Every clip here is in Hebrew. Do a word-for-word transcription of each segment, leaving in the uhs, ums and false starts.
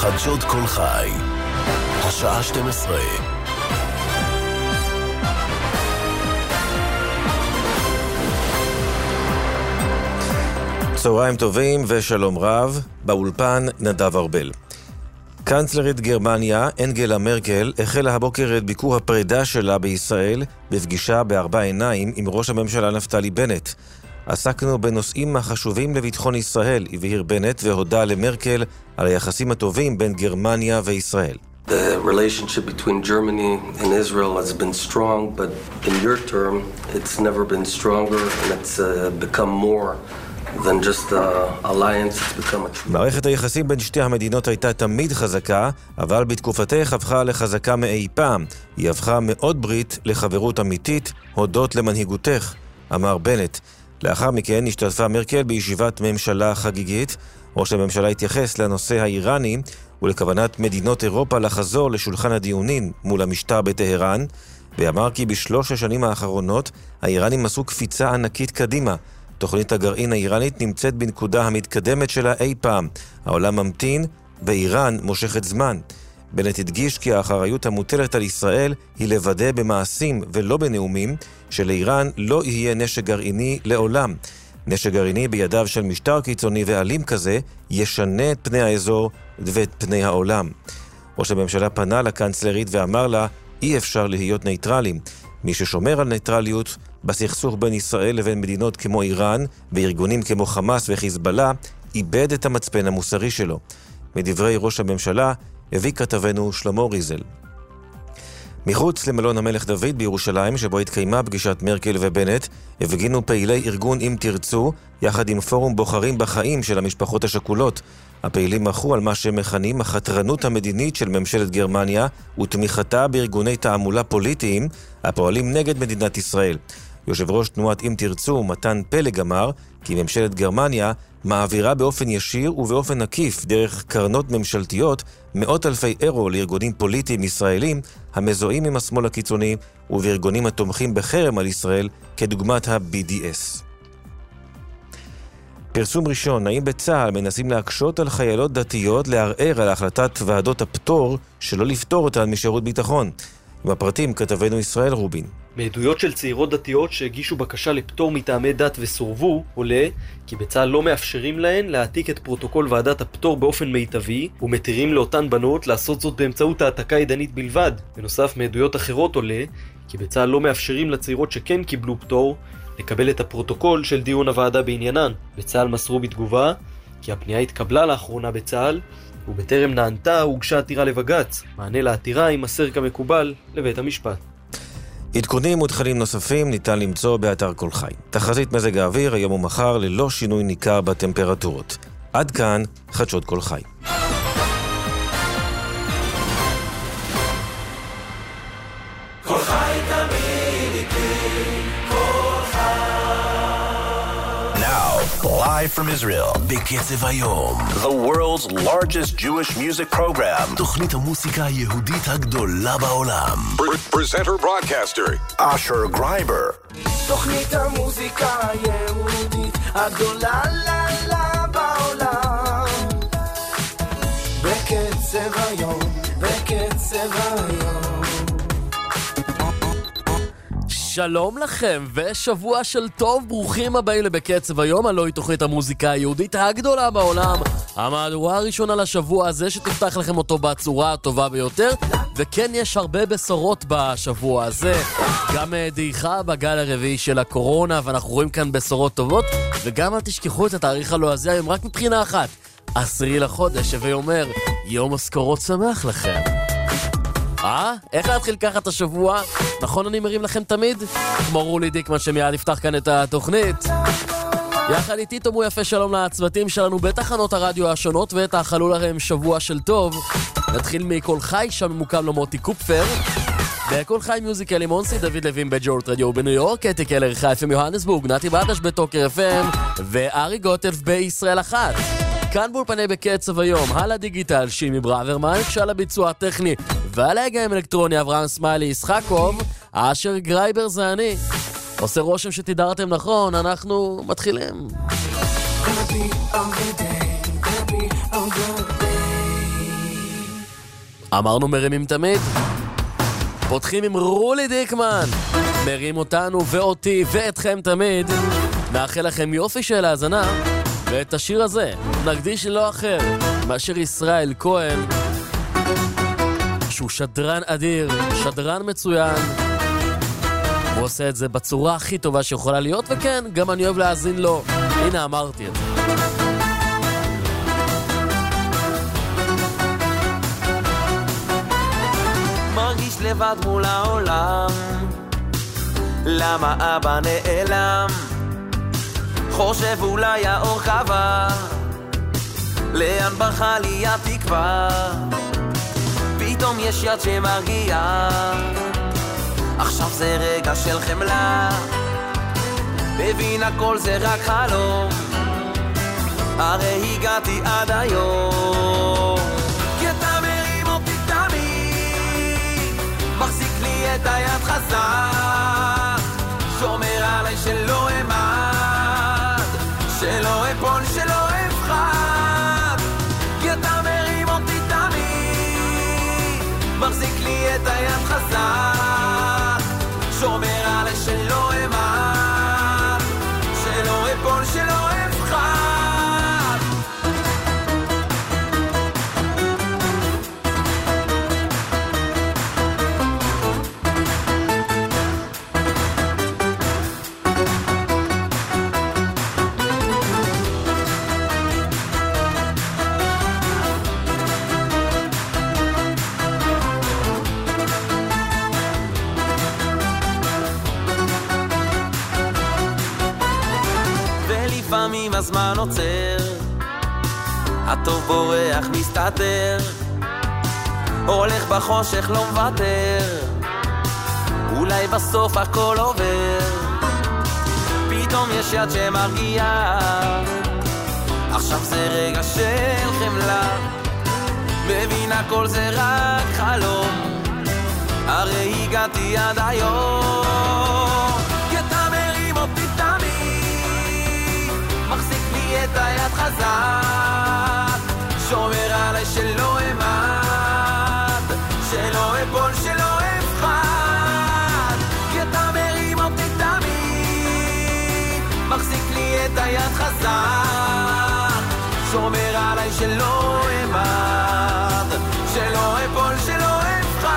חדשות כל חי, השעה שתים עשרה. צהריים טובים ושלום רב, באולפן נדב ארבל. קנצלרית גרמניה, אנגלה מרקל, החלה הבוקר את ביקור הפרידה שלה בישראל, בפגישה בארבע עיניים עם ראש הממשלה נפתלי בנט. עסקנו בנושאים החשובים לביטחון ישראל, הבהיר בנט והודע למרקל על היחסים הטובים בין גרמניה וישראל. The relationship between Germany and Israel has been strong, but in your term, it's never been stronger, and it's uh, become more than just an alliance, it's become a true. מערכת היחסים בין שתי המדינות הייתה תמיד חזקה, אבל בתקופתך הפכה לחזקה מאי פעם. היא הפכה מאוד ברית לחברות אמיתית, הודות למנהיגותך, אמר בנט. לאחר מכן השתתפה מרקל בישיבת ממשלה חגיגית. ראש הממשלה התייחס לנושא האיראני ולכוונת מדינות אירופה לחזור לשולחן הדיונים מול המשטר בטהרן, ואמר כי בשלוש השנים האחרונות האיראנים עשו קפיצה ענקית קדימה. תוכנית הגרעין האיראנית נמצאת בנקודה המתקדמת שלה אי פעם. העולם ממתין ואיראן מושכת זמן. בנט הדגיש כי האחריות המוטלת על ישראל היא לוודא במעשים ולא בנאומים שלאיראן לא יהיה נשק גרעיני לעולם. נשק גרעיני בידיו של משטר קיצוני ואלים כזה ישנה את פני האזור ואת פני העולם. ראש הממשלה פנה לקנצלרית ואמר לה, אי אפשר להיות ניטרלים. מי ששומר על ניטרליות בסכסוך בין ישראל לבין מדינות כמו איראן וארגונים כמו חמאס וחיזבאללה, איבד את המצפן המוסרי שלו. מדברי ראש הממשלה הביא כתבנו שלמה ריזל. מחוץ למלון המלך דוד בירושלים, שבו התקיימה פגישת מרקל ובנט, הפגינו פעילי ארגון אם תרצו, יחד עם פורום בוחרים בחיים של המשפחות השכולות. הפעילים מחו על מה שמכנים החתרנות המדינית של ממשלת גרמניה ותמיכתה בארגוני תעמולה פוליטיים הפועלים נגד מדינת ישראל. יושב ראש תנועת אם תרצו, מתן פלג, אמר כי ממשלת גרמניה מעבירה באופן ישיר ובאופן עקיף דרך קרנות ממשלתיות מאות אלפי אירו לארגונים פוליטיים ישראלים המזוהים עם השמאל הקיצוני ובארגונים התומכים בחרם על ישראל כדוגמת ה-בי די אס. פרסום ראשון, האם בצה"ל מנסים להקשות על חיילות דתיות לערער על החלטת ועדות הפטור שלא לפטור אותן משירות ביטחון? עם הפרטים כתבנו ישראל רובין. מעדויות של צעירות דתיות שהגישו בקשה לפטור מטעמי דת וסורבו, עולה כי בצה"ל לא מאפשרים להן להעתיק את פרוטוקול ועדת הפטור באופן מיטבי, ומתירים לאותן בנות לעשות זאת באמצעות העתקה ידנית בלבד. בנוסף, מעדויות אחרות עולה כי בצה"ל לא מאפשרים לצעירות שכן קיבלו פטור לקבל את הפרוטוקול של דיון הוועדה בעניינן. בצה"ל מסרו בתגובה כי הפנייה התקבלה לאחרונה בצה"ל, ובטרם נענתה הוגשה עתירה לבג"ץ. מענה לעתירה יימסר כמקובל לבית המשפט. עדכונים ותכנים נוספים ניתן למצוא באתר כל חי. תחזית מזג האוויר היום ומחר ללא שינוי ניכר בטמפרטורות. עד כאן חדשות כל חי. כל חי תמיד איתי, כל חי. Now, live from Israel, בקצב היום. The world's largest Jewish music program. תוכנית המוסיקה היהודית הגדולה בעולם. Presenter broadcaster Asher Greiber. תוכנית המוזיקה היהודית הגדולה לה בעולם. בקצב היום, בקצב היום. שלום לכם ושבוע של טוב, ברוכים הבאים לבקצב היום, הלוא היא תוכנית המוזיקה היהודית הגדולה בעולם, המהדורה הראשונה לשבוע הזה שתפתח לכם אותו בצורה הטובה ביותר. וכן, יש הרבה בשורות בשבוע הזה, גם דעיכה בגל הרביעי של הקורונה, ואנחנו רואים כאן בשורות טובות, וגם אל תשכחו את התאריך הלועזי היום רק מבחינה אחת, עשירי לחודש, הווי אומר יום משכורות שמח לכם. אה? איך להתחיל ככה את השבוע? נכון אני מרים לכם תמיד? כמו רולי דיקמן שמיד יפתח כאן את התוכנית. יחד איתי תאמו יפה שלום לצוותים שלנו בתחנות הרדיו השונות, ואת האחלו להם שבוע של טוב. נתחיל מכל חי, שם ממוקם למוטי קופפר. בכל חי מיוזיקה לימונסי, דוד לוין בג'ורט רדיו בניו יורק, אתי קלר חיפה מיוהנסבורג, נתי בדש בטוקר אף אם, וארי גוטלף בישראל אחת. כאן באולפני בקצב היום, על הדיגיטל שימי ברוורמן, כשעל הביצוע הטכני ועל ההגה אלקטרוני אברהם סמיילי ישחקוב, אשר גרייבר זה אני. עושה רושם שתדרתם נכון, אנחנו מתחילים. אמרנו מרימים תמיד. פותחים עם רולי דיקמן, מרים אותנו ואותי ואתכם תמיד. נאחל לכם יופי של האזנה, ואת השיר הזה נקדיש לא אחר מאשר ישראל כהן, שהוא שדרן אדיר, שדרן מצוין. הוא עושה את זה בצורה הכי טובה שיכולה להיות, וכן, גם אני אוהב להאזין לו. הנה אמרתי את זה. מרגיש לבד מול העולם, למה אבא נעלם? חושב אולי האור חבר, לאן ברחה לי התקווה? פתאום יש יד שמרגיעה, עכשיו זה רגע של חמלה, מבין הכל זה רק חלום, הרי הגעתי עד היום. כי אתה מרים אותי תמיד, מחזיק לי את היד חזק, שומר עליי שלא אמד, שלא אפול, שלא אפחד. כי אתה מרים אותי תמיד, מחזיק לי את היד חזק, שומר עליי שלא אמד, שלא אפול, שלא אפחד. לפעמים הזמן עוצר, הטוב בורח מסתתר, הולך בחושך לא מוותר, אולי בסוף הכל עובר, פתאום יש יד שמרגיעה, עכשיו זה רגע של חמלה, מבין הכל זה רק חלום, הרי הגעתי עד היום. כי אתה מרים אותי תמיד, מחזיק לי את היד חזק, שומר עליי שלא אמד, שלא אפול, שלא אפחד. כי אתה מרים אותי תמיד, מחזיק לי את היד חזק, שומר עליי שלא אמד, שלא אפול, שלא אפחד.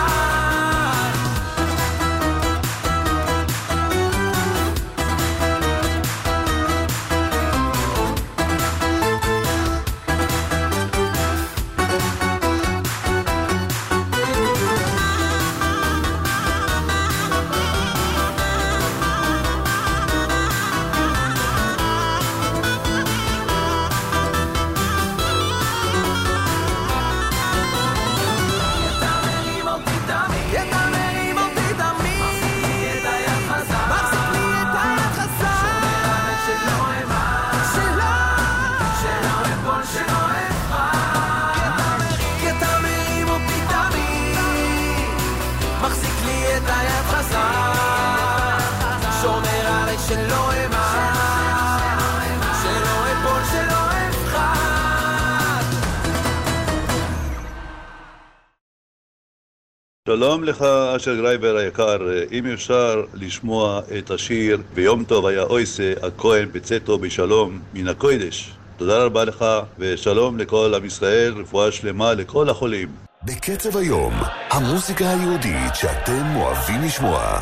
שלום לך אשר גרייבר היקר, אם אפשר לשמוע את השיר ביום טוב היה אויסה הכהן בצאתו בשלום מן הקודש. תודה רבה לך ושלום לכל עם ישראל, רפואה שלמה לכל החולים. בקצב היום, המוזיקה היהודית שאתם אוהבים לשמוע.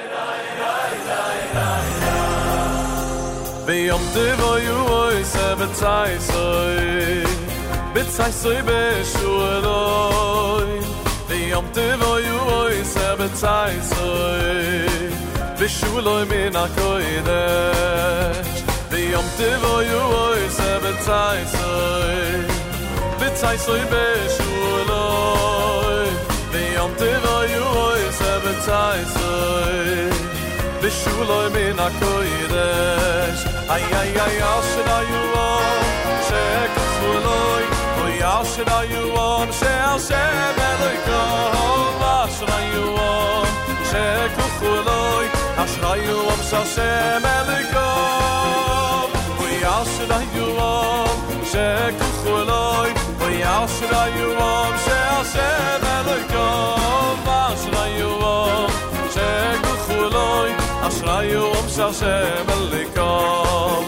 ביום טוב היה אויסה בצייסוי, בצייסוי בשולוי, יום טוב היה אויסה בצייסוי, בשולוי מן הקודש. ויום טוב היה אויסה בצייסוי, בצייסוי בשולוי, ויום טוב היה אויסה בצייסוי, בשולוי מן הקודש. איי איי איי אשריון שכחולוי, אוי אשריון שהשם אלוהיכם, אשריון שכחולוי, אשריון שהשם אלוהיכם, אוי אשריון שכחולוי, אוי Yashrayu she'ashem Elokom Ashrayu she'guchuloi Ashrayu she'ashem Elokom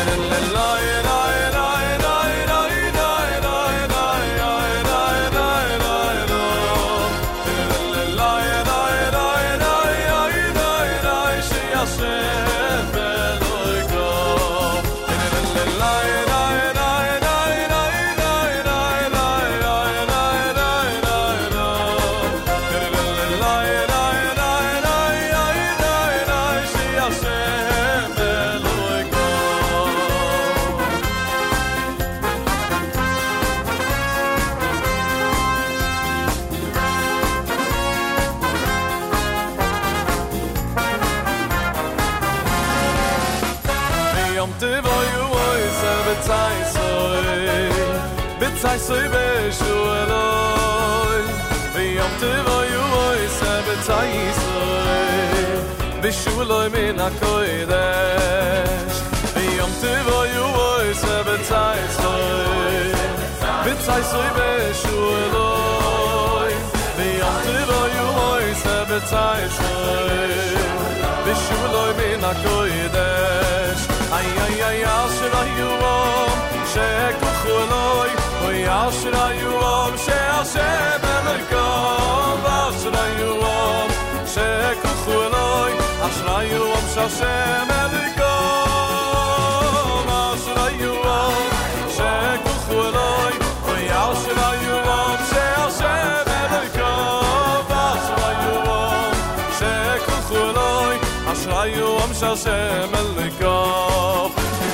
B'tzaisoy b'shueloi V'yom tevoyu oise b'tzaisoy B'shuloi min ha'kodesh V'yom tevoyu oise b'tzaisoy B'tzaisoy b'shueloi V'yom tevoyu oise b'tzaisoy B'shuloi min ha'kodesh Ay ay ay ashrayu om she'kuchuloi Ashrayu om she'ashem Elokom Ashrayu om she'kuchuloi Ashrayu om she'ashem Elokom Ashrayu om she'kuchuloi Ashrayu om she'ashem Elokom Ashrayu om she'kuchuloi Ashrayu om she'ashem Elokom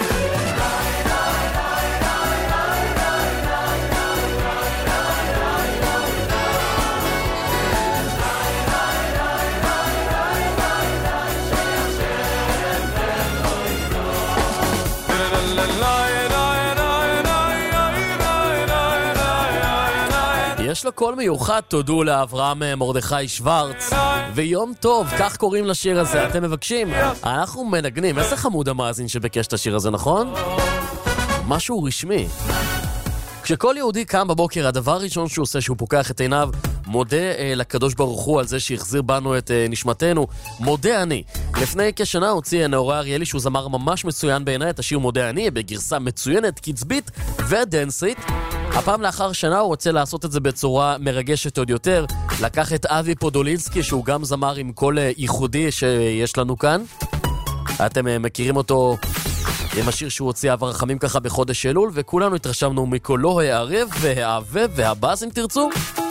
יש לו קול מיוחד, תודו לאברהם מרדכי שוורץ. ויום טוב, כך קוראים לשיר הזה. אתם מבקשים? אנחנו מנגנים. איזה חמוד המאזין שבקש את השיר הזה, נכון? משהו רשמי. כשכל יהודי קם בבוקר, הדבר הראשון שהוא עושה, שהוא פוקח את עיניו, מודה אה, לקדוש ברוך הוא על זה שהחזיר בנו את אה, נשמתנו. מודה אני. לפני כשנה הוציא נאורי אריאלי, שהוא זמר ממש מצוין בעיניי, את השיר מודה אני, בגרסה מצוינת, קצבית ודנסית. הפעם לאחר שנה הוא רוצה לעשות את זה בצורה מרגשת עוד יותר. לקח את אבי פודולינסקי, שהוא גם זמר עם קול ייחודי שיש לנו כאן. אתם מכירים אותו עם השיר שהוא הוציא אב הרחמים ככה בחודש אלול, וכולנו התרשמנו מקולו הערב והעבב והבאס אם תרצו.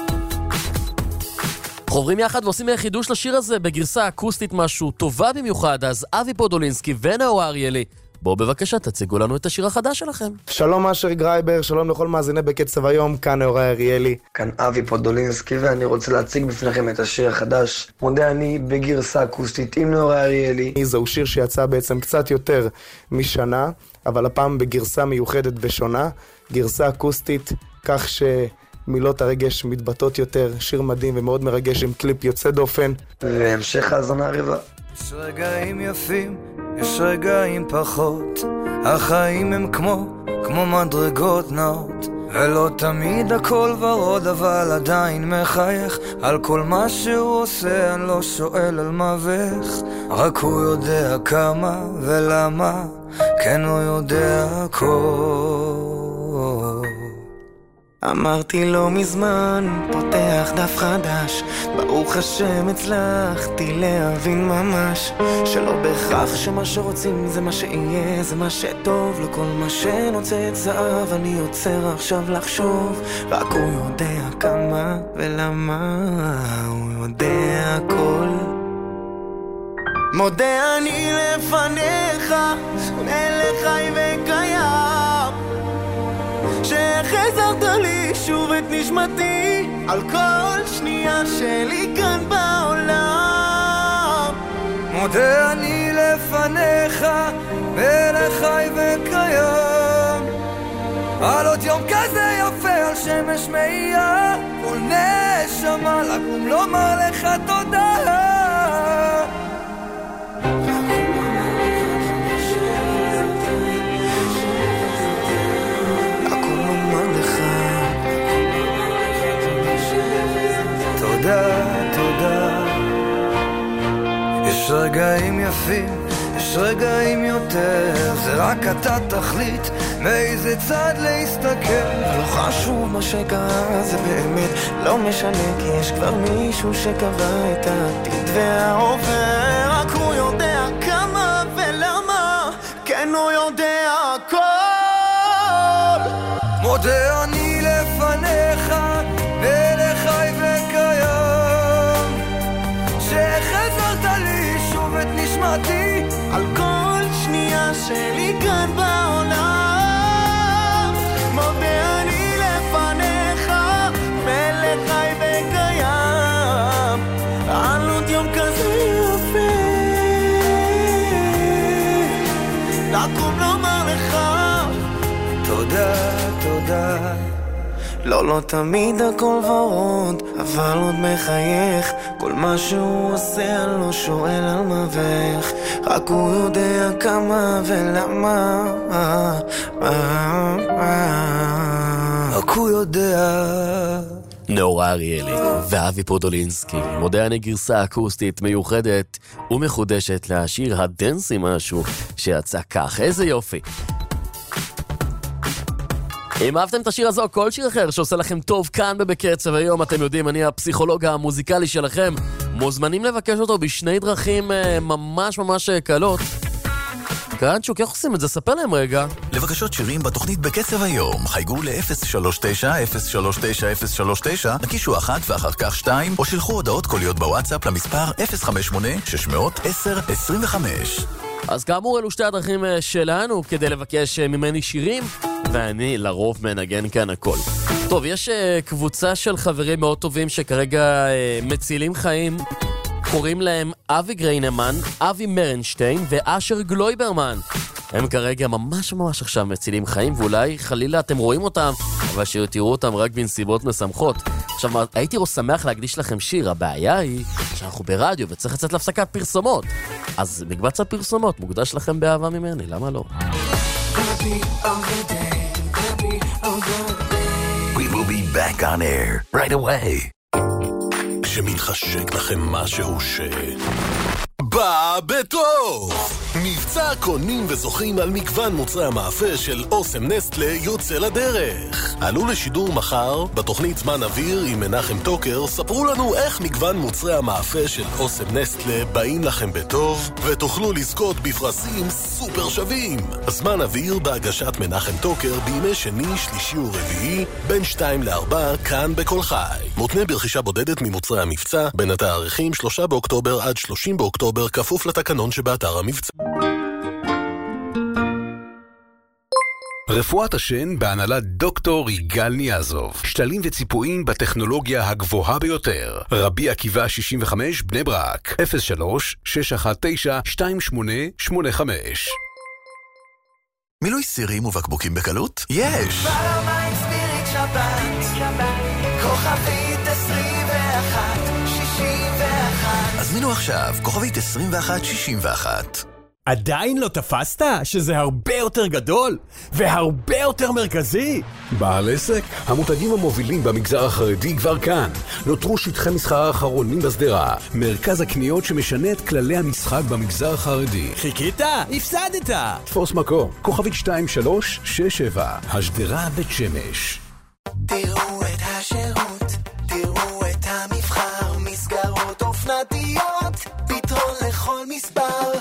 חוברים יחד ועושים חידוש לשיר הזה בגרסה אקוסטית משהו טובה במיוחד. אז אבי פודולינסקי ונאורי אריאלי, בואו בבקשה תציגו לנו את השיר החדש שלכם. שלום אשר גרייבר, שלום לכל מאזיני בקצב היום, כאן נאורי אריאלי. כאן אבי פודולינסקי ואני רוצה להציג בפניכם את השיר החדש מודה אני בגרסה אקוסטית עם נאורי אריאלי. זהו שיר שיצא בעצם קצת יותר משנה, אבל הפעם בגרסה מיוחדת ושונה, גרסה אקוסטית, כך שמילות הרגש מתבטאות יותר, שיר מדהים ומאוד מרגש עם קליפ יוצא דופן. והמשך האזנה רבע. יש רגעים יפים, יש רגעים פחות, החיים הם כמו, כמו מדרגות נאות, ולא תמיד הכל ורוד אבל עדיין מחייך, על כל מה שהוא עושה אני לא שואל על מה ואיך, רק הוא יודע כמה ולמה, כן הוא יודע הכל. אמרתי לו מזמן, פותח דף חדש, ברוך השם הצלחתי להבין ממש, שלא בהכרח שמה שרוצים זה מה שיהיה, זה מה שטוב, לא כל מה שנוצא את זהב, אני עוצר עכשיו לחשוב, רק הוא יודע כמה ולמה, הוא יודע הכל. מודה אני לפניך, מלך חי וקיים, שחזרת לי שוב את נשמתי על כל שנייה שלי כאן בעולם. מודה אני לפניך, מלך חי וקיים, על עוד יום כזה יפה על שמש מאייה, כל נשמה לקום לומר לך תודה. יפים, יש רגעים יותר, זה רק אתה תחליט מאיזה צד להסתכל. לא חשוב מה שקרה, זה באמת לא משנה, כי יש כבר מישהו שקבע את העתיד והעובר. רק הוא יודע כמה ולמה, כן הוא יודע הכל. מודה אני לפניך ולחי וקיים, שחזרת לי שוב את נשמתי על כל שנייה שלי כאן בעולם. מודה אני לפניך ולחי וקיים על עוד יום כזה יפה, לקום לומר לך תודה, תודה. לא, לא תמיד הכל ורוד, אבל עוד מחייך. כל מה שהוא עושה אני לא שואל על מה ואיך, רק הוא יודע כמה ולמה. רק הוא יודע. נאורה אריאלי ואבי פודולינסקי, מודה אני גרסה אקוסטית מיוחדת ומחודשת לשיר הדנסי משהו שיצא כך. איזה יופי. אם אהבתם את השיר הזו, כל שיר אחר שעושה לכם טוב כאן בבקצב היום, אתם יודעים, אני הפסיכולוג המוזיקלי שלכם, מוזמנים לבקש אותו בשני דרכים ממש ממש קלות. קרנצ'וק, איך עושים את זה? ספר להם רגע. לבקשות שירים בתוכנית בקצב היום, חייגו ל-אפס שלוש תשע אפס שלוש תשע אפס שלוש תשע, נקישו אחת ואחר כך שתיים, או שלחו הודעות קוליות בוואטסאפ למספר אפס חמש שמונה שש עשר עשרים וחמש. אז כאמור, אלו שתי הדרכים שלנו כדי לבקש ממני שירים, ואני לרוב מנגן כאן הכל. טוב, יש קבוצה של חברים מאוד טובים שכרגע מצילים חיים, קוראים להם אבי גריינמן, אבי מרנשטיין ואשר גלויברמן. הם כרגע ממש ממש עכשיו מצילים חיים, ואולי חלילה אתם רואים אותם, אבל שתראו אותם רק בנסיבות משמחות. עכשיו, הייתי רואה שמח להקדיש לכם שיר, הבעיה היא שאנחנו ברדיו וצריך לצאת להפסקת פרסומות. אז מקבץ הפרסומות מוקדש לכם באהבה ממני, למה לא? We will be back on air right away. כשמתחשק לכם משהו ש... בא בטוב! מבצע קונים וזוכים על מגוון מוצרי המאפה של אוסם נסטלה יוצא לדרך. עלו לשידור מחר בתוכנית זמן אוויר עם מנחם טוקר, ספרו לנו איך מגוון מוצרי המאפה של אוסם נסטלה באים לכם בטוב, ותוכלו לזכות בפרסים סופר שווים. זמן אוויר בהגשת מנחם טוקר בימי שני, שלישי ורביעי בין שתיים לארבע כאן בכל חי. מותנה ברכישה בודדת ממוצרי המבצע בין התאריכים שלושה באוקטובר עד שלושים באוקטובר, כפוף לתקנון שבאתר המבצע. רפואת השן בהנהלת דוקטור יגאל ניאזוב. שתלים וציפויים בטכנולוגיה הגבוהה ביותר. רבי עקיבא שישים וחמש בני ברק. אפס שלוש שש אחת תשע שתיים שמונה שמונה חמש. מילוי סירים ובקבוקים בקלות? יש! פעמיים ספיריט שבת, כוכבית עשרים ואחת שישים ואחת. הזמינו עכשיו, כוכבית עשרים ואחת שישים ואחת. עדיין לא תפסת שזה הרבה יותר גדול והרבה יותר מרכזי? בעל עסק, המותגים המובילים במגזר החרדי כבר כאן. נותרו שטחי מסחר האחרונים בסדרה, מרכז הקניות שמשנה את כללי המשחק במגזר החרדי. חיכית? הפסדת. תפוס מקום, כוכבית שתיים שלוש שש שבע, השדרה בית שמש. תראו את השירות, תראו את המבחר, מסגרות אופנתיות, פתרון לכל מספר.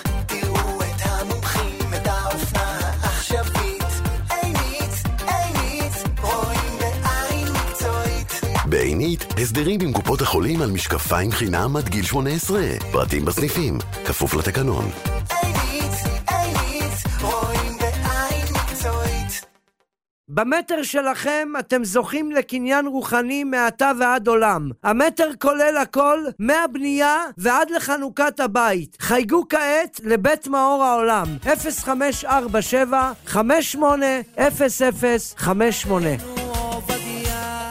בעינית, הסדרים עם קופות החולים על משקפיים חינם עד גיל שמונה עשרה. פרטים בסניפים, כפוף לתקנון. עינית, עינית, רואים בעין מקצועית. במטר שלכם אתם זוכים לקניין רוחני מעתה ועד עולם. המטר כולל הכל, מהבנייה ועד לחנוכת הבית. חייגו כעת לבית מאור העולם, אפס חמש ארבע שבע חמש שמונה אפס אפס חמש שמונה.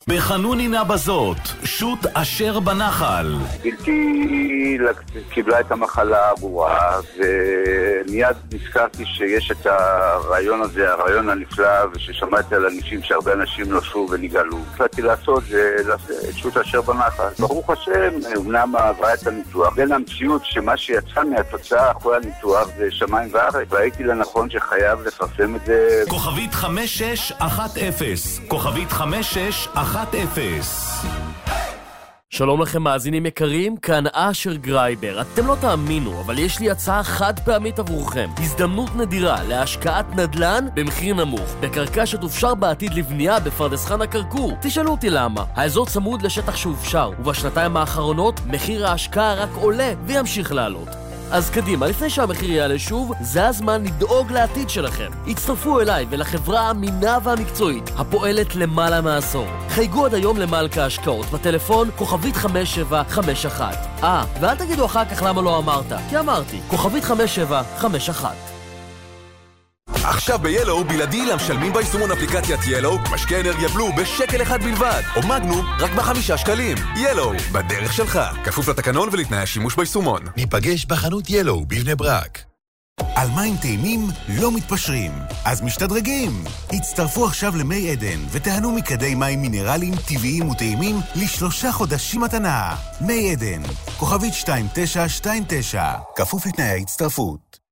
בחנונינה בזאת, שוט אשר בנחל. בלתי קיבלה את המחלה הגרועה, ומיד נזכרתי שיש את הרעיון הזה, הרעיון הנפלא, וששמעתי על אנשים שהרבה אנשים נפלו ונגאלו. החלטתי לעשות את שוט אשר בנחל. ברוך השם, אמנם עברה את הניתוח. בין המציאות שמה שיצא מהתוצאה אחרי הניתוח זה שמיים וארץ, והייתי לנכון שחייב לפרסם את זה. כוכבית חמש שש אחת אפס, כוכבית חמש שש אחת אפס. שלום לכם מאזינים יקרים, כאן אשר גרייבר. אתם לא תאמינו, אבל יש לי הצעה חד פעמית עבורכם. הזדמנות נדירה להשקעת נדל"ן במחיר נמוך, בקרקע שתופשר בעתיד לבנייה בפרדס חנה כרכור. תשאלו אותי למה. האזור צמוד לשטח שהופשר, ובשנתיים האחרונות מחיר ההשקעה רק עולה וימשיך לעלות. אז קדימה, לפני שהמחיר יעלה שוב, זה הזמן לדאוג לעתיד שלכם. הצטרפו אליי ולחברה האמינה והמקצועית, הפועלת למעלה מעשור. חייגו עד היום למלכה ההשקעות, בטלפון כוכבית חמש שבע חמש אחת. אה, ואל תגידו אחר כך למה לא אמרת, כי אמרתי, כוכבית חמש שבע חמש אחת. עכשיו ב-ילו בלעדי למשלמים ביישומון אפליקציית ילו, משקי אנרגיה בלו בשקל אחד בלבד, או מגנום רק בחמישה שקלים. ילו, בדרך שלך, כפוף לתקנון ולתנאי השימוש ביישומון. ניפגש בחנות ילו בבני ברק. על מים טעימים לא מתפשרים, אז משתדרגים. הצטרפו עכשיו למי עדן ותהנו מכדי מים מינרליים טבעיים וטעימים לשלושה חודשים מתנה. מי עדן, כוכבית שתיים תשע שתיים תשע, כפוף לתנאי ההצטרפות.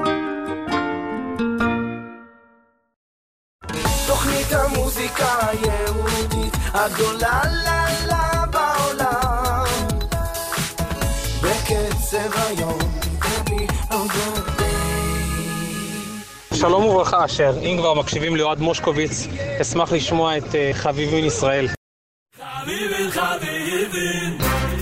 תוכנית המוזיקה היהודית הגדולה לה לה בעולם, בקצב היום. שלום וברכה אשר, אם כבר מקשיבים לאוהד מושקוביץ, אשמח לשמוע את uh, חביבין ישראל. חביבין חביבין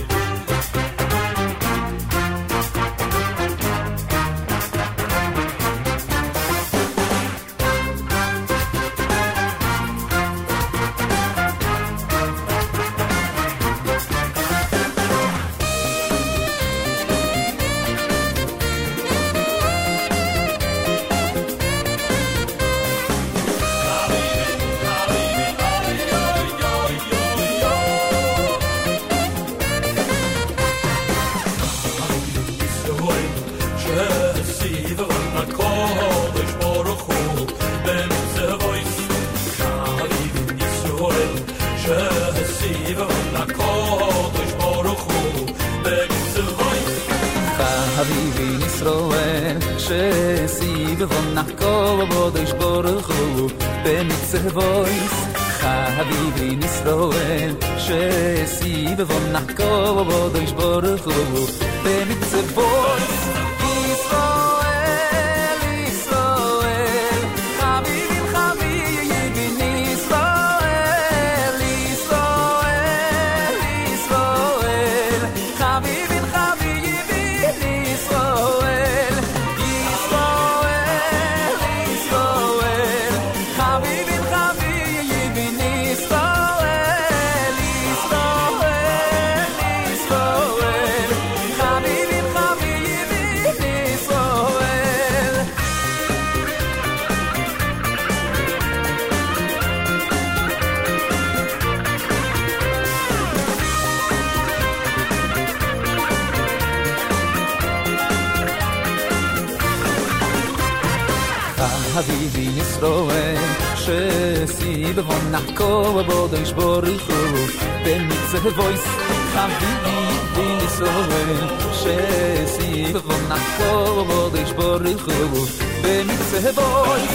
Kodosh Baruch Hu b'mitzvois Chavivi Nisroel Shesi b'vonach Kodosh Baruch Hu b'mitzvois Yisroel, Yisroel Chavivi, Chavivi Nisroel Yisroel, Yisroel Chavivi, Chavivi Nisroel Habibi Yisroel Shesi b'vonach Kodosh Baruch Hu b'mitzvois Habibi Yisroel Shesi b'vonach Kodosh Baruch Hu b'mitzvois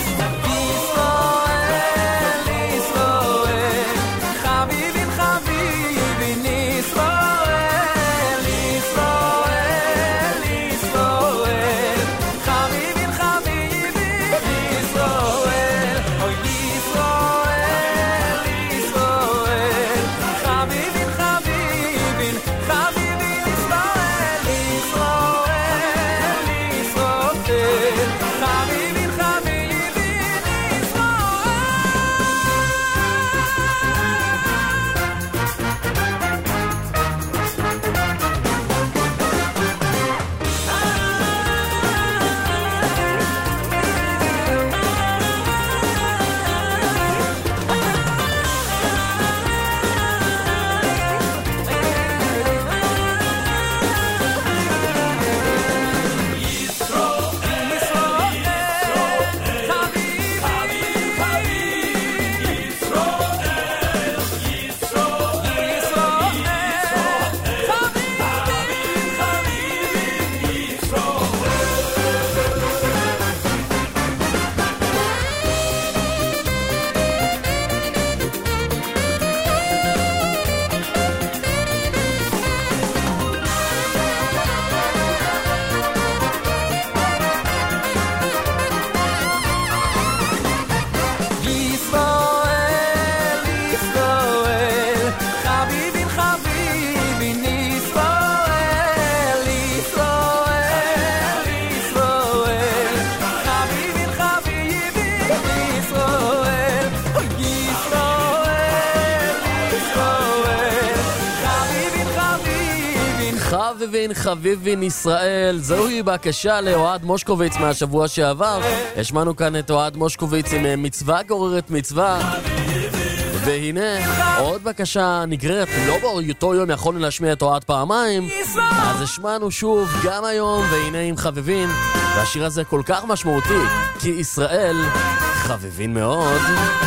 Yisroel, Yisroel Habibi, Habibi Yisroel Yisroel, Yisroel Habibi, Habibi Yisroel Oh Yisroel, Yisroel Habibi, Habibi Habibi Yisroel Yisroel, Yisroel Habibi, Habibi חביבין חביבין ישראל, זוהי בקשה לאוהד מושקוביץ מהשבוע שעבר. השמענו כאן את אוהד מושקוביץ עם מצווה גוררת מצווה, והנה עוד בקשה נגררת. לא באותו יום יכולנו להשמיע את אוהד פעמיים, אז השמענו שוב גם היום, והנה עם חביבין. והשיר הזה כל כך משמעותי, כי ישראל חביבין מאוד.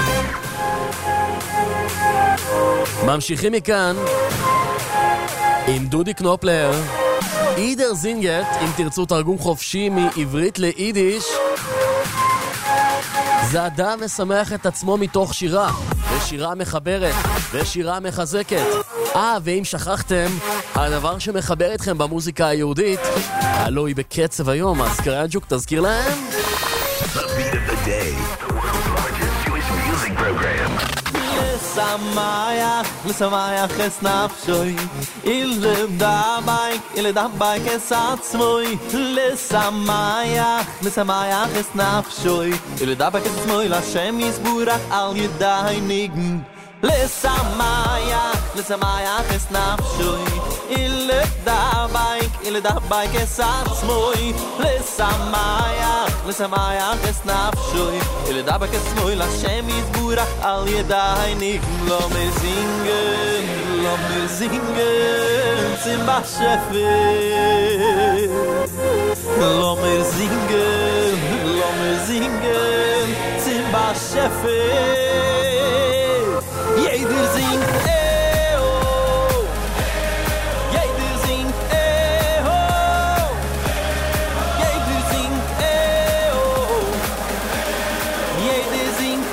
ממשיכים מכאן עם דודי קנופלר, אידר זינגט, אם תרצו תרגום חופשי מעברית ליידיש. זה אדם משמח את עצמו מתוך שירה, ושירה מחברת, ושירה מחזקת. אה, ואם שכחתם, הדבר שמחבר אתכם במוזיקה היהודית, הלא היא בקצב היום, אז קריינג'וק תזכיר להם? The beat of the day, the world's largest Jewish music program. Samaya, Samaya Khesnafshoy, il dabay, il dabay kesatsmoy, le Samaya, Samaya Khesnafshoy, il dabay kesatsmoy, la Shem yisburach al yeday nigen. Le Samaya, le Samaya Khesnafshoy, il dabay, il dabay kesatsmoy, le Samaya, le Samaya Khesnafshoy, il dabay kesatsmoy, la Shem yisburach al yeday nigen. Lo me zingen, lo me zingen, Simba Shefer. Lo me zingen, lo me zingen, Simba Shefer. Jeder singt, eh oh. Jeder singt, eh oh. Jeder singt, eh oh. Jeder singt,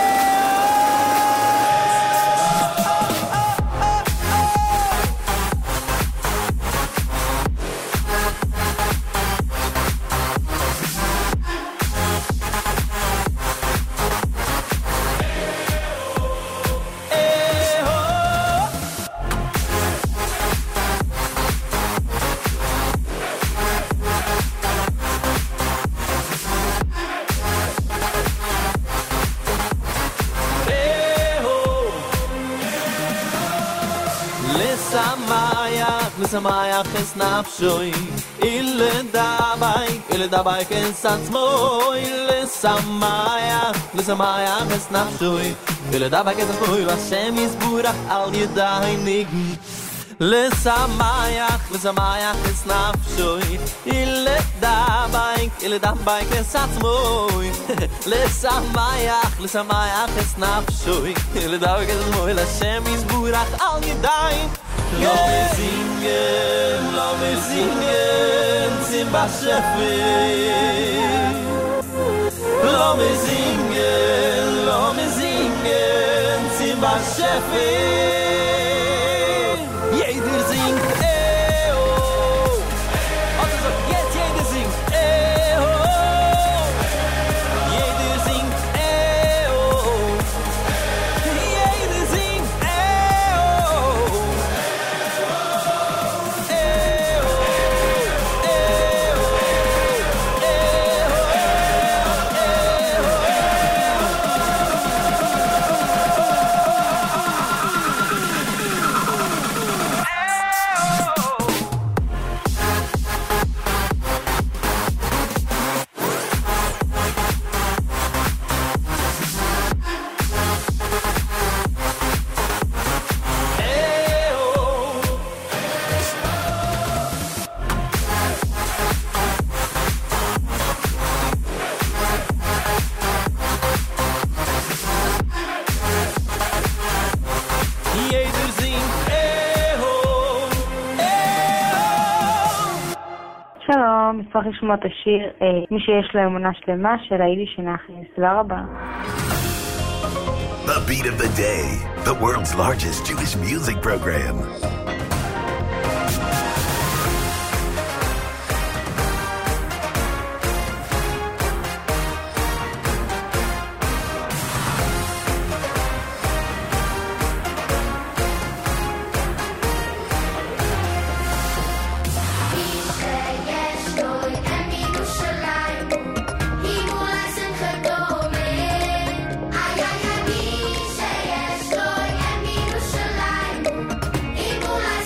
Samaya Khesnafshoy, il dabay, il dabay kesatsmoy, le Samaya, le Samaya Khesnafshoy, il dabay kesatsmoy, la Shem yisburach al yeday nigen. Le Samaya, le Samaya Khesnafshoy, il dabay, il dabay kesatsmoy, le Samaya, le Samaya Khesnafshoy, il dabay kesatsmoy, la Shem yisburach al yeday. Lo me zingen, lo me zingen, Simba Shefer. Lo me zingen, lo me zingen, Simba Shefer. Jeder singt, eh oh. Also so, jetzt jeder singt, eh oh. Jeder singt, eh oh. Jeder singt, eh oh. שלום, נשמח לשמוע את השיר מי שיש לה אמונה שלמה של היידיש שנחס. תודה רבה. The beat of the day, the world's largest Jewish music program. Ay, ay, ay, mi שיש לו אמי ירושלים,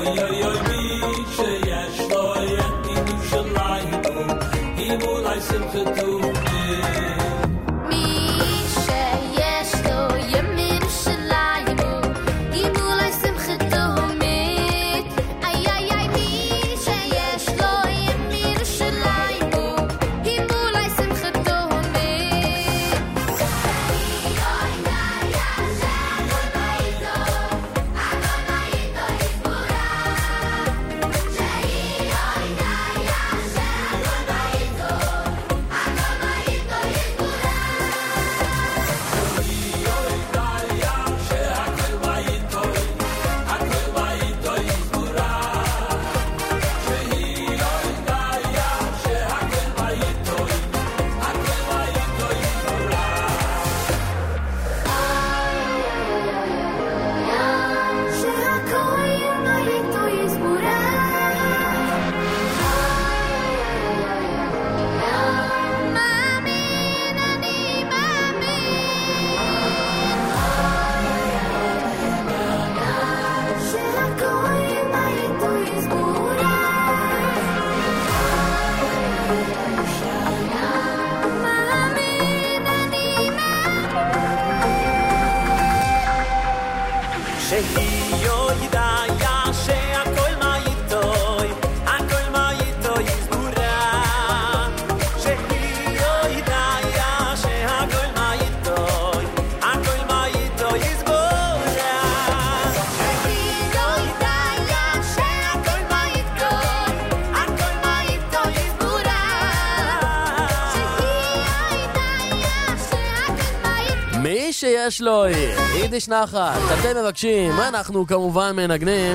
שיש לו יידיש נחת, אתם מבקשים, אנחנו כמובן מנגנים.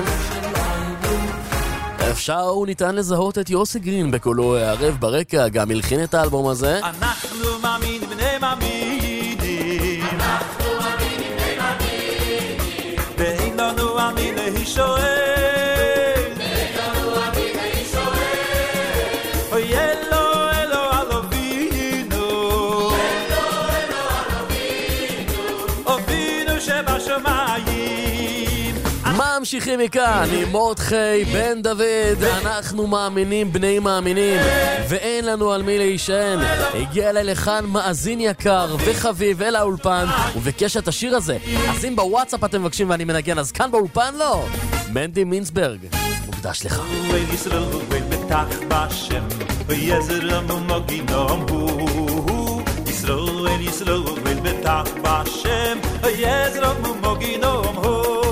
אפשר וניתן לזהות את יוסי גרין בקולו הערב ברקע, גם הלחין את האלבום הזה. אנחנו מאמינים בני מאמינים, אנחנו מאמינים בני מאמינים, ואין לנו אמין להי שואל, ואין לנו אמין להי שואל, אוי אלו אלו אלובינו, אלו אלו אלובינו, אבינו שבשמיים. ממשיכים מכאן עם מורדכי בן דוד, אנחנו מאמינים בני מאמינים ואין לנו על מי להישען. הגיע אליי לכאן מאזין יקר וחביב אל האולפן ובקש את השיר הזה, אז אם בוואטסאפ אתם מבקשים ואני מנגן, אז כאן באולפן לא. מנדי מינסברג, מוקדש לך. ישראל בטח בשם ויזרם ומגינם הוא, ישראל ישראל בטח בשם ויזרם ומגינם הוא,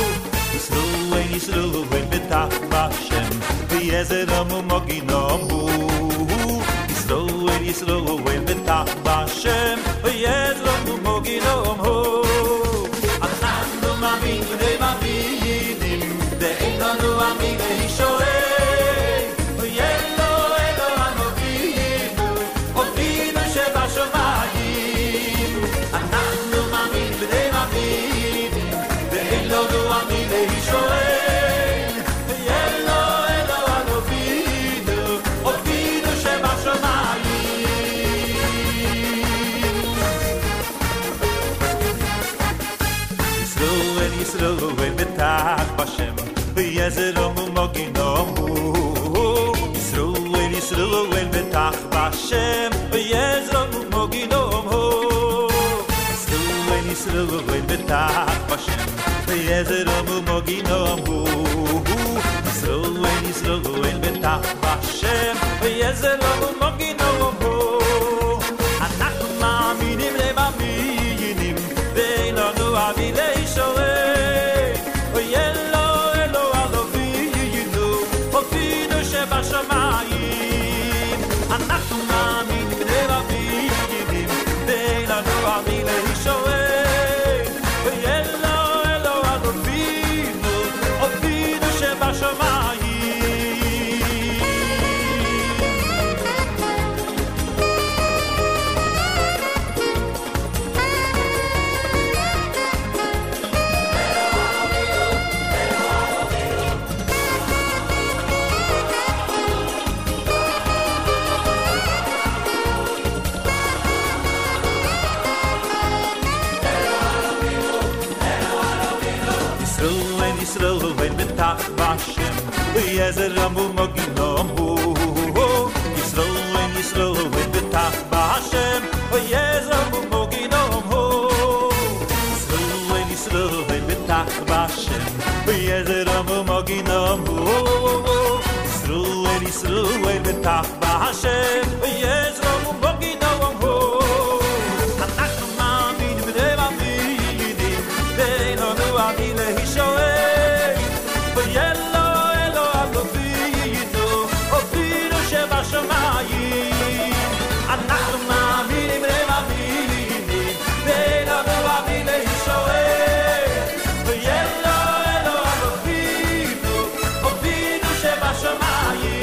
ישראל בטח בשם ויזרם ומגינם הוא, ישראל ישראל בטח בשם ויזרם ומגינם הוא. אנחנו מאמינים מאמינים ואין לנו אמין להי שואל, אלו אלו אנובינו אבינו שבשמיים. אנחנו מאמינים בני מאמינים ואין לנו אמין להי שואל, ישראל בטח בשם ויזרם ומגינם הוא, ישראל ישראל בטח בשם ויזרם ומגינם הוא, ישראל ישראל בטח בשם ויזרם ומגינם הוא, ישראל ישראל בטח בשם ויזרם ומגינם הוא. אנחנו מאמינים למאמינים ואין לנו אמין להי שואל, בשמיים. אנחנו מאמינים בני מאמינים ואין לנו אמין להי שואל, אלו אלו אנובינו אבינו שבשמיים. Yisroel betach Hashem Yezer Ramu Moginom Hu Yisroel Yisroel betach Hashem Yezer Ramu Moginom Hu Yisroel Yisroel betach Hashem Yezer Ramu Moginom Hu Yisroel Yisroel betach Hashem Yezer Ramu Moginom Hu אנחנו מאמינים ומאמינים ואיננו אני להישואל ויאלו אלו אלובינו אבינו שבשמיים אנחנו מאמינים ומאמינים ואיננו אני להישואל ויאלו אלו אלובינו אבינו שבשמיים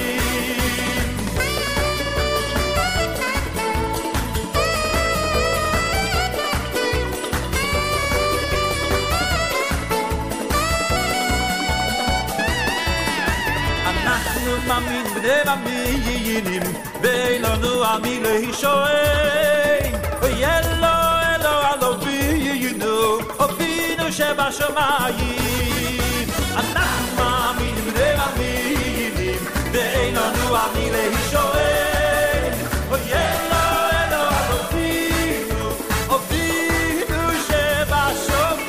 מאמין בני מאמינים ואילנו עמי להישואל ויאלו אלו אלובינו אבינו שבשמיים אנחנו מאמינים בני מאמינים ואילנו עמי להישואל ויאלו אלו אלובינו אבינו שבשמיים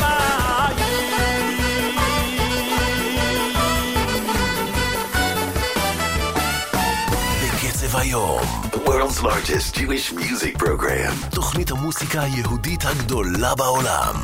היום, the world's largest Jewish music program. תוכנית המוסיקה היהודית הגדולה בעולם.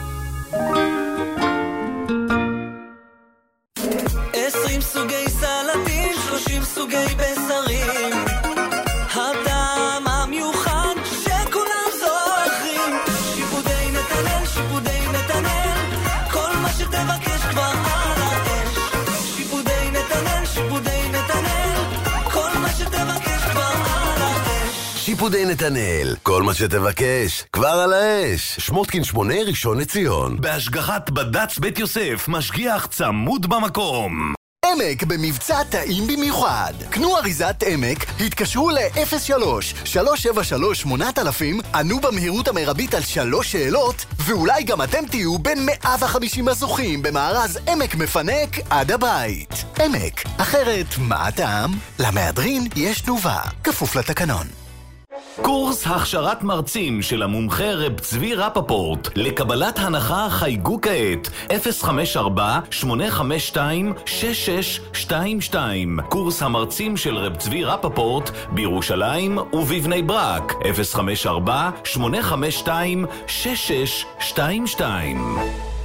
עשרים סוגי סלטים, שלושים סוגי בשרים. הטעם המיוחד שכולם זוכרים. שיפודי נתנאל, שיפודי נתנאל, כל מה שתבקש כבר על האש. שיפודי נתנאל, שיפודי נתנאל, כל מה שתבקש כבר על האש. שיפודי נתנאל, כל מה שתבקש, כבר על האש. שמותקין שמונה ראשון לציון. בהשגחת בד"ץ בית יוסף, משגיח צמוד במקום. עמק במבצע טעים במיוחד. קנו אריזת עמק, התקשרו ל-אפס שלוש שלוש שבע שלוש שמונה אלפים, ענו במהירות המרבית על שלוש שאלות, ואולי גם אתם תהיו בין מאה וחמישים הזוכים במארז עמק מפנק עד הבית. עמק, אחרת מה הטעם? למהדרין יש תנובה, כפוף לתקנון. קורס הכשרת מרצים של המומחה רב צבי רפפורט. לקבלת הנחה חייגו כעת אפס חמש ארבע שמונה חמש שתיים שש שש שתיים שתיים. קורס המרצים של רב צבי רפפורט בירושלים ובבני ברק אפס חמש ארבע שמונה חמש שתיים שש שש שתיים שתיים.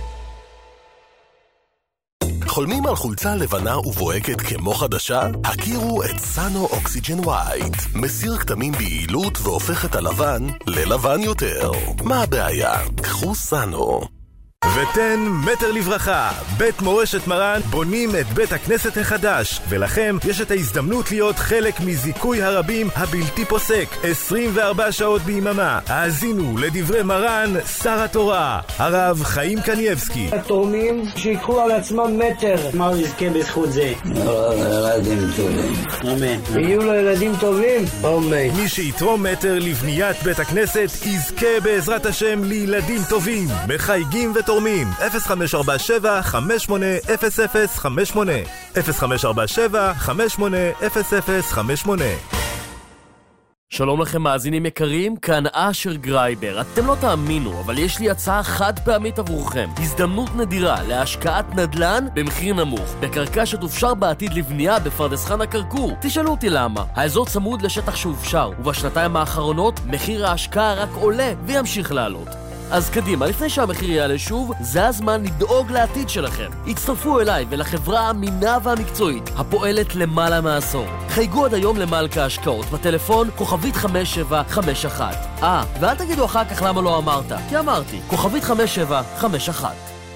חולמים על חולצה לבנה ובוהקת כמו חדשה? הכירו את סאנו אוקסיג'ן ווייט. מסיר כתמים ביעילות והופך את הלבן ללבן יותר. מה הבעיה? קחו סאנו. ותן מטר לברכה. בית מורשת מרן בונים את בית הכנסת החדש, ולכם יש את ההזדמנות להיות חלק מזיכוי הרבים הבלתי פוסק עשרים וארבע שעות ביממה. האזינו לדברי מרן שר התורה הרב חיים קנייבסקי. התורמים שיקחו על עצמם מטר, מה הוא יזכה בזכות זה? ילדים טובים, אמן. יהיו לו ילדים טובים, אמן. מי שיתרום מטר לבניית בית הכנסת יזכה בעזרת השם לילדים טובים. מחייגים ותורמים אפס חמש ארבע שבע חמש שמונה אפס אפס חמש שמונה אפס חמש ארבע שבע חמש שמונה אפס אפס חמש שמונה. שלום לכם מאזינים יקרים, כאן אשר גרייבר. אתם לא תאמינו, אבל יש לי הצעה חד פעמית עבורכם. הזדמנות נדירה להשקעת נדל"ן במחיר נמוך, בקרקע שתופשר בעתיד לבנייה בפרדס חנה כרכור. תשאלו אותי למה. האזור צמוד לשטח שהופשר, ובשנתיים האחרונות מחיר ההשקעה רק עולה וימשיך לעלות. אז קדימה, לפני שהמחיר יעלה שוב, זה הזמן לדאוג לעתיד שלכם. הצטרפו אליי ולחברה האמינה והמקצועית, הפועלת למעלה מעשור. חייגו עד היום למלכה השקעות, בטלפון כוכבית חמש שבע חמש אחת. אה, ואל תגידו אחר כך למה לא אמרת, כי אמרתי, כוכבית חמש שבע חמש אחת.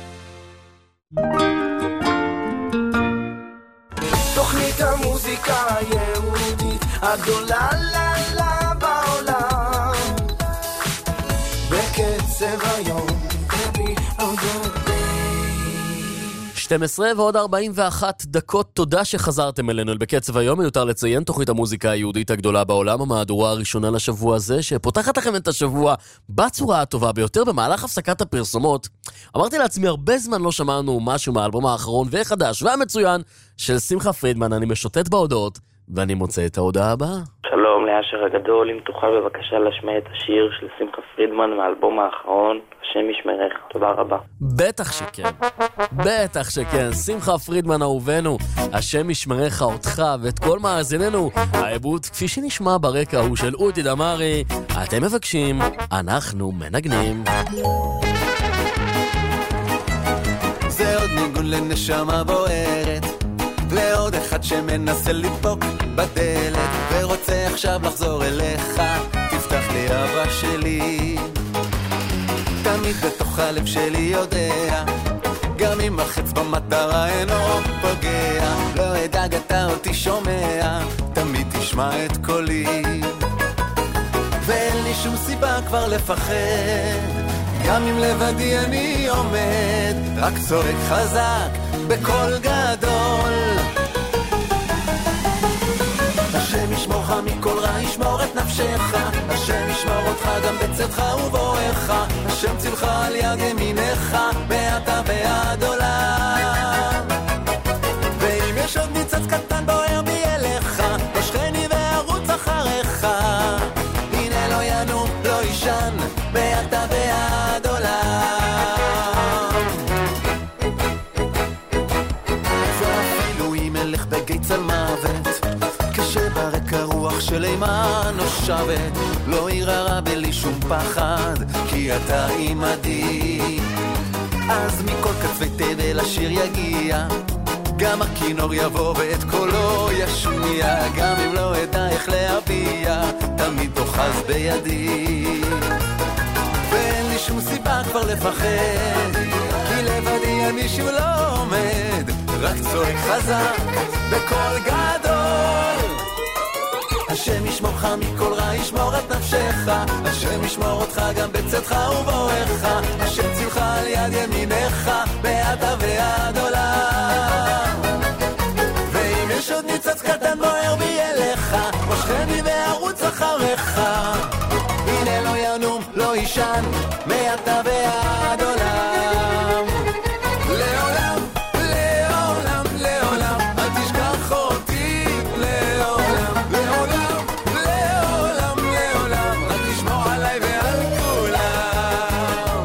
תוכנית המוזיקה היהודית הגדולה לה לה בעולם, בקצב היום, baby, I'm good. שתים עשרה ועוד ארבעים ואחת דקות. תודה שחזרתם אלינו בקצב היום. מיותר לציין, תוכנית המוזיקה היהודית הגדולה בעולם, המהדורה הראשונה לשבוע הזה, שפותחת לכם את השבוע בצורה הטובה ביותר. במהלך הפסקת הפרסומות אמרתי לעצמי, הרבה זמן לא שמענו משהו מהאלבום האחרון והחדש והמצוין של שמחה פרידמן. אני משוטט בהודעות ואני מוצא את ההודעה הבאה. שלום לאשר הגדול, אם תוכל בבקשה להשמיע את השיר של שמחה פרידמן מהאלבום האחרון, השם ישמרך. תודה רבה. בטח שכן, בטח שכן. שמחה פרידמן אהובנו, השם ישמרך אותך ואת כל מאזיננו. העיבוד כפי שנשמע ברקע הוא של אודי דמרי. אתם מבקשים, אנחנו מנגנים. זה עוד ניגון לנשמה בוערת, לעוד אחד שמנסה לדפוק בדלת ורוצה עכשיו לחזור אליך. תפתח לי אבא שלי, תמיד בתוך הלב שלי יודע, גם אם החץ במטרה אינו פוגע. לא אדאג, אתה אותי שומע, תמיד תשמע את קולי, ואין לי שום סיבה כבר לפחד, גם אם לבדי אני עומד, רק צועק חזק בקול גדול. השם ישמורך מכל רע, ישמור את נפשך, השם ישמור אותך גם בצאתך ובואך, השם צילך על יד ימינך, מעתה ועד עולם. ואם יש עוד ניצוץ קטן בוער בי אליך, השכני וערוץ אחריך, הנה לא ינום לא ישן, מעתה ועד עולם. ואפילו אם אלך בגיא צל מוות, כשברקע רוח של אימה נושבת, לא יראה בלי שום פחד, כי אתה עימדי. אז מכל כתבי תבל השיר יגיע, גם הכינור יבוא ואת קולו ישמיע, גם אם לא אדע איך להביע, תמיד תוחז בידי. ואין לי שום סיבה כבר לפחד, כי לבדי אני שוב לא עומד, רק צועק חזק בקול גדול. השם ישמורך מכל רע, ישמור את נפשך, השם ישמור אותך גם בצאתך ובואך, השם צילך על יד ימינך, מעתה ועד עולם. ואם יש עוד ניצוץ קטן בוער בי אליך, מושכני וערוץ אחריך, הנה לא ינום לא ישן, מעתה ועד עולם. לעולם, לעולם, לעולם, אל תשכח אותי, לעולם, לעולם, לעולם, לעולם, רק תשמור עליי ועל כולם.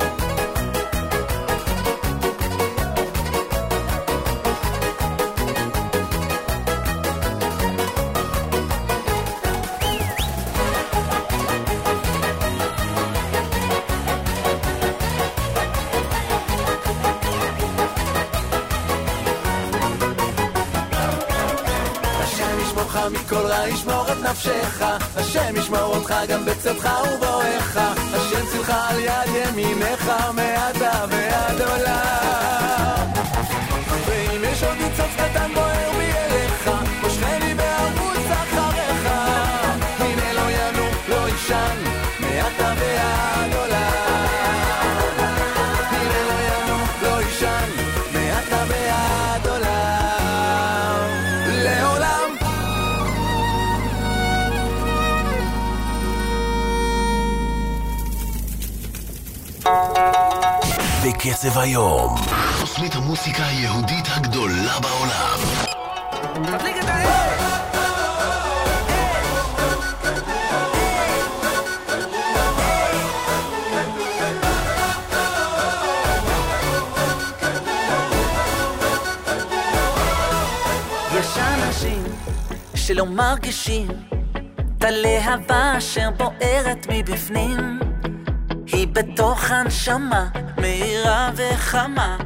מכל רע ישמור את נפשך, השם ישמור אותך גם בצאתך ובואך, השם צילך על יד ימינך, מעתה ועד עולם. ואם יש עוד ניצוץ קטן בוער בי אליך, מושכני בערוץ אחריך, הנה לא ינום לא ישן, מעתה ועד עולם. הנה לא ינום לא ישן, מעתה ועד עולם. לעולם. בקצב היום, תוכנית המוסיקה היהודית הגדולה בעולם. תדליק את האש! יש אנשים שלא מרגישים את הלהבה אשר בוערת מבפנים, היא בתוך הנשמה מהירה וחמה.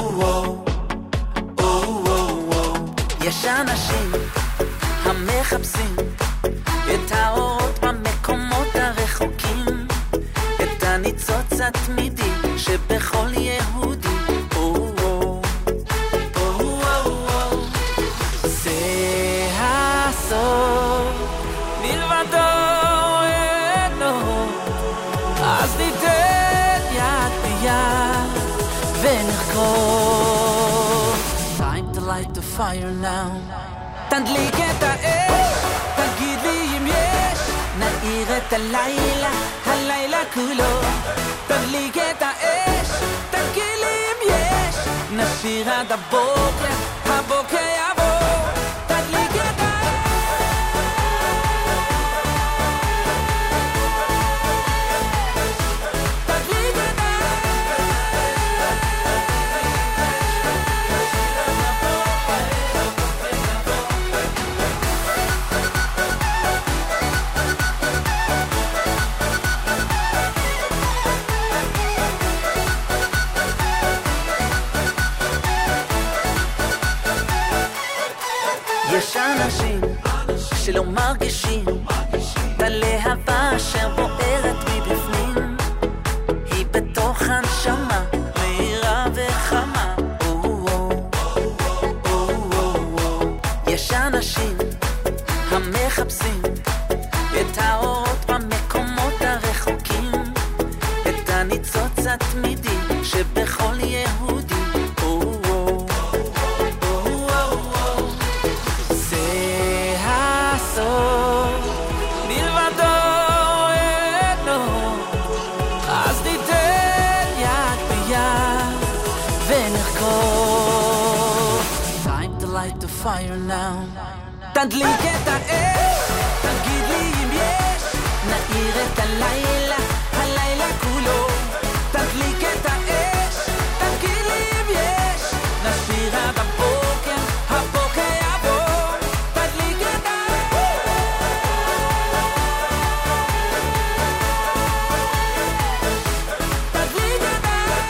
יש אנשים המחפשים את האורות במקומות הרחוקים, את הניצוץ התמידי שבכל יהודי. זה הסוף מלבדו אינו, אז ניתן יד ביד ונחגוג. light the fire now. תדליק את האש, תגיד לי אם יש, נאיר את הלילה, הלילה כולו. תדליק את האש, תגיד לי אם יש, נשיר עד הבוקר, הבוקר יבוא. תדליק את האש. יש אנשים שלא מרגישים את הלהבה אשר בוערת מבפנים, היא בתוך הנשמה מהירה וחמה. יש אנשים המחפשים את האורות במקומות הרחוקים, את הניצוץ התמידי שבכל יהודי. Fire now. תדליק את האש, תגיד לי אם יש, נאיר את הלילה, הלילה כולו. תדליק את האש, תגיד לי אם יש, נשיר עד הבוקר, הבוקר יבוא. תדליק את האש. תדליק את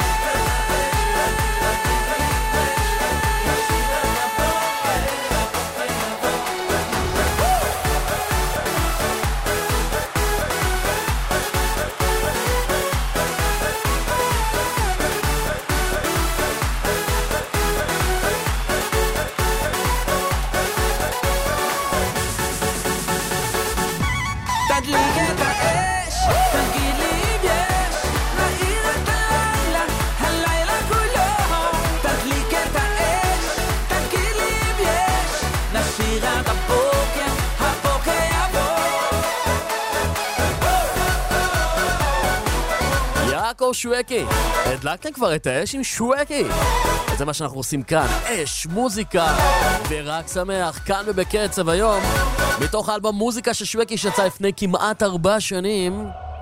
שווקי, הדלקתם כבר את האש עם שווקי. זה מה שאנחנו עושים כאן, אש, מוזיקה ורק שמח, כאן ובקצב היום, מתוך האלבום מוזיקה של שווקי שיצא לפני כמעט ארבע שנים.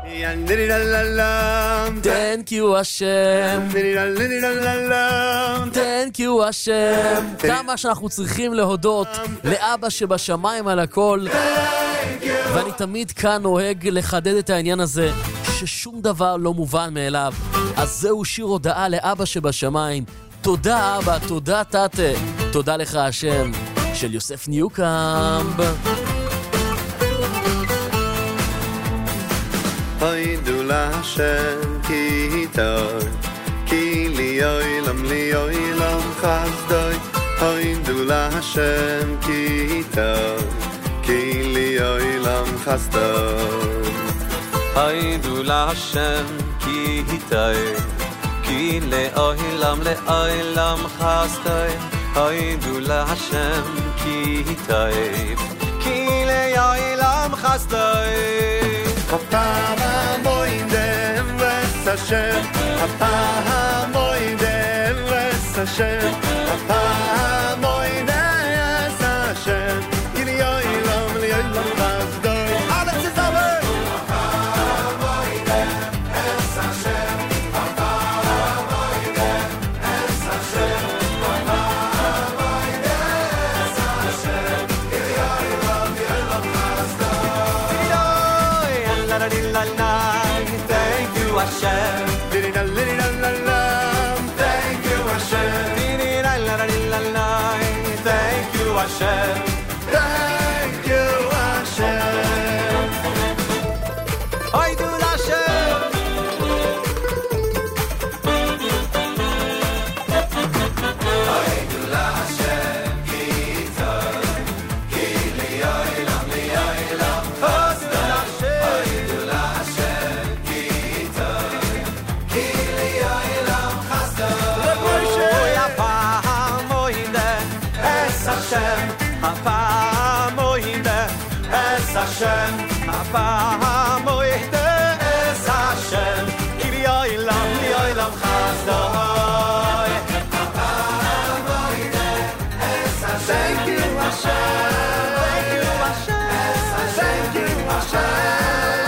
Thank you השם, Thank you השם. כמה שאנחנו צריכים להודות לאבא שבשמיים על הכל, ואני תמיד כאן נוהג לחדד את העניין הזה ששום דבר לא מובן מאליו. אז זהו שיר הודעה לאבא שבשמיים. תודה אבא, תודה תתה, תודה לך השם, של יוסף ניוקאמב. הוידו להשם כי טוב, כי לי אוילם לי אוילם חסדוי. הוידו להשם כי טוב, כי לי אוילם חסדוי. הוידו להשם כי טוב, כי לעולם לעולם חסדוי. הוידו להשם כי טוב, כי לעולם חסדוי. הפעם מוידם וסשם, הפעם מוידם וסשם, הפעם מוידם וסשם, כי לי אוילם לי אוילם חסדוי. אלף צזבר! הפעם מוידם וסשם, הפעם מוידם וסשם, הפעם מוידם וסשם, כי לי אוילם לי אוילם חסדוי. Thank you Hashem. Thank you Hashem. Thank you Hashem. Thank you Hashem. Hoy du Hashem. Hoy du Hashem. Kita. Kili oilam li oilam. Hoy du Hashem. Hoy du Hashem. Kita. Kili oilam chasdo. Hoy apam oinde. es Hashem, Hapamoide, es Hashem, Hapamoide, es Hashem, Kili Oilam, Li Oilam Chazdoi, Hapamoide, es Hashem, thank you Hashem, thank you Hashem, thank you Hashem.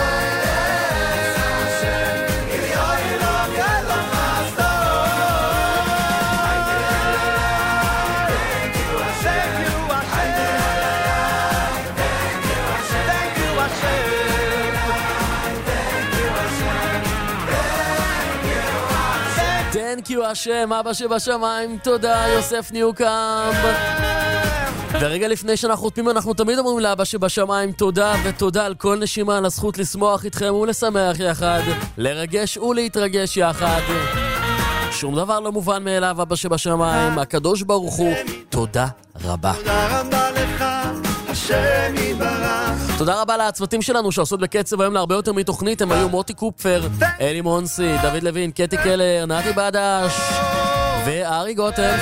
Thank you השם, אבא שבשמיים, תודה, יוסף ניוקאמב. ורגע לפני שאנחנו חותמים, אנחנו תמיד אומרים לאבא שבשמיים תודה, ותודה על כל נשימה, על הזכות לשמוח איתכם ולשמח יחד, לרגש ולהתרגש יחד. שום דבר לא מובן מאליו, אבא שבשמיים, הקדוש ברוך הוא, תודה רבה. תודה רבה לך, השם יברך. תודה רבה לצוותים שלנו שעושות בקצב היום להרבה יותר מתוכנית. הם היו מוטי קופפר, אלי מונסי, דוד לוין, קטי קלר, נתי בדש וארי גוטף.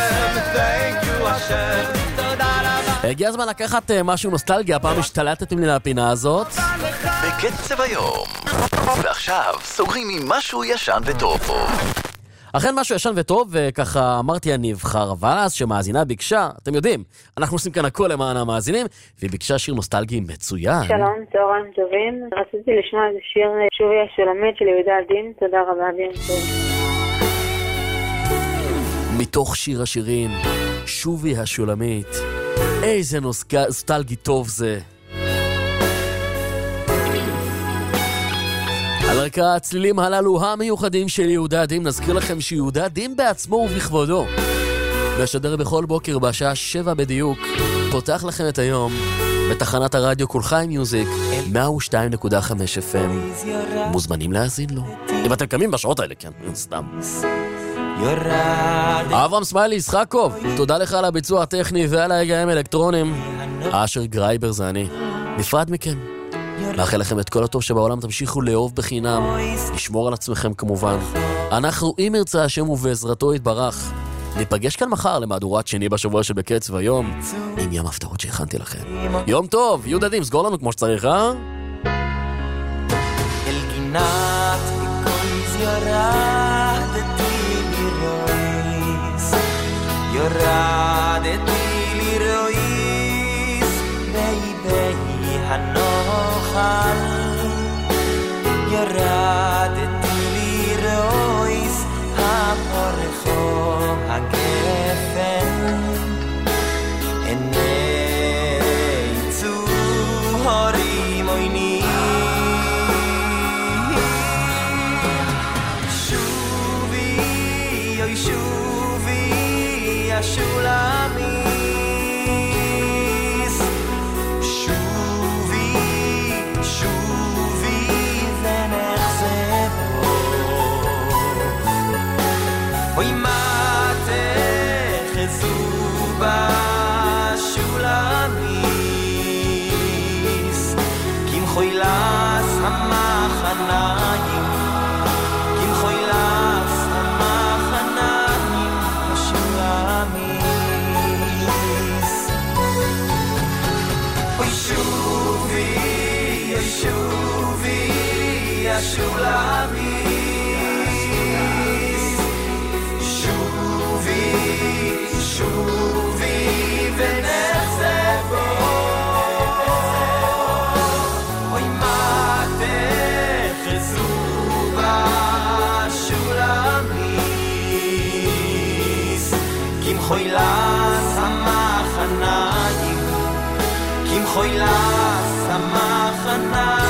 הגיע הזמן לקחת משהו נוסטלגיה, פעם השתלטתם לי לפינה הזאת. בקצב היום. ועכשיו סוגרים עם משהו ישן וטוב. אכן משהו ישן וטוב, וככה אמרתי אני אבחר, אבל אז שמאזינה ביקשה, אתם יודעים, אנחנו עושים כאן הכל למען המאזינים, והיא ביקשה שיר נוסטלגי מצוין. שלום, צהריים טובים. רציתי לשמוע איזה שיר שובי השולמית של יהודה אלדין. תודה רבה, ביום טוב. מתוך שיר השירים, שובי השולמית, איזה נוסטלגי טוב זה. על רקע הצלילים הללו המיוחדים של יהודה אלדין, נזכיר לכם שיהודה אלדין בעצמו ובכבודו משדר בכל בוקר בשעה שבע בדיוק, פותח לכם את היום בתחנת הרדיו כל חי מיוזיק מאה ושתיים נקודה חמש אף אם. מוזמנים להאזין לו אם אתם קמים בשעות האלה, כן, סתם. אברהם סמיילי ישחקוב, תודה לך על הביצוע הטכני ועל ההגעים האלקטרונים. אשר גרייבר זה אני, נפרד מכם, מאחל לכם את כל הטוב שבעולם, תמשיכו לאהוב בחינם, לשמור על עצמכם כמובן. אנחנו אם ירצה השם ובעזרתו יתברך ניפגש כאן מחר למהדורת שני בשבוע של בקצב היום עם ים הפתעות שהכנתי לכם. יום טוב, יהודה אלדין, סגור לנו כמו שצריך, אה? אל גינת בקויז יורדתי לירויס, יורדתי לירויס, ביי ביי הנוחל, יורדתי לירויס, הפורחו הגפן, עיני צהורים עוינים, שובי אוי שובי השולמיס, שובי שובי ונחזרו, אוי מה תחזו בשולמיס, כמחוילס המחניים, כמחוילס המחניים בשולמיס, אוי שובי אוי שובי השולמיס, שובי שובי ונחזרו, אוי מה תחזו בשולמיס, כמחוילס המחניים, כמחוילס המחניים